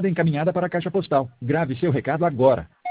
encaminhada para a caixa postal. Grave seu recado agora.